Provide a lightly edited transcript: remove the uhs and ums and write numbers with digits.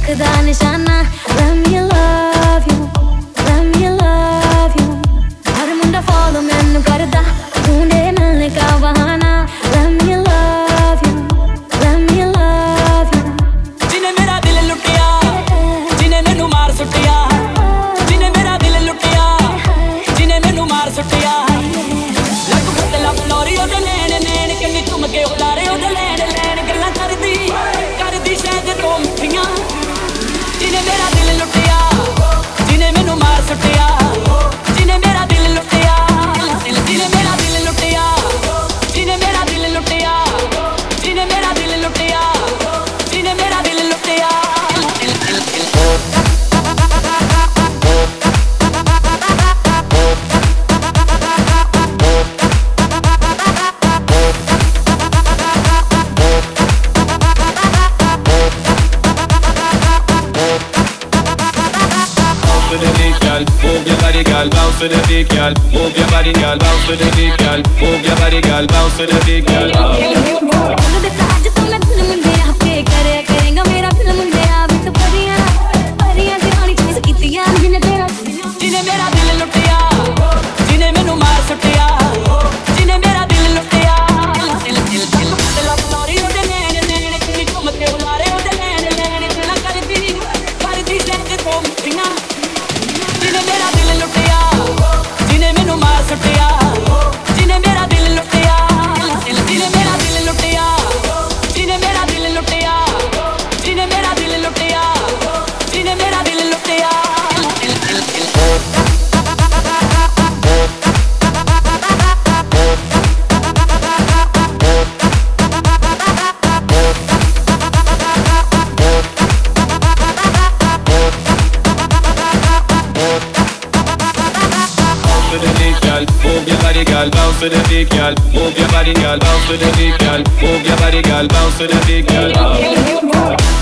रख दा निशाना। Let me love you, let me love you। Her Munda follow मैनू करदा, ढूंढे मिलने का बहाना। Let me love you, let me love you। जिन्हें मेरा दिल लुटिया, जिन्हें मैनू मार सुटिया, जिन्हें मेरा दिल लुटिया, जिन्हें मैनू मार सुटिया। लग फुटला फलोरी ओदे नैन नैन, कन्नी चुम के उलारे ओदे लैन लैन। गल्लां करदी करदी शायद तो मिठियां। जिन्हें मेरा दिल लुटिया, जिन्हें मैनू मार सुटिया, जिन्हें मेरा दिल लुटिया, जिन्हें मेरा दिल लुटिया, जिन्हें मेरा दिल लुटिया, जिन्हें मेरा दिल लुटिया, जिन्हें मेरा दिल लुटिया। Move your body, girl, bounce to the beat, girl. Move your body, girl, bounce to the beat, girl. Move your body, girl, bounce to the beat, girl. आज तो मैं दिल मुंडे आपके करे करेगा मेरा दिल मुंडे आप तो परियां परियां दीवानी चीज कीतियां। जिन्हें तेरा जिन्हें मेरा दिल लुटिया, जिन्हें मैनू मार सुटिया, जिन्हें मेरा दिल लुटिया। दिल फलोरी ओदे नैन नैन, कन्नी चुम के उलारे ओदे लैन लैन। गल्लां करदी करदी शायद तो मिठियां। जिन्हें मेरा दिल लुटिया, जिन्हें मैनू मार सुटिया, जिन्हें मेरा दिल लुटिया, जिन्हें मेरा दिल लुटिया, जिन्हें मेरा दिल लुटिया, जिन्हें मेरा दिल लुटिया, जिन्हें मेरा दिल लुटिया। Move your body, girl, bounce to the beat, girl. Move your body, girl, bounce to the beat, girl. Move your body, girl, bounce to the beat, girl.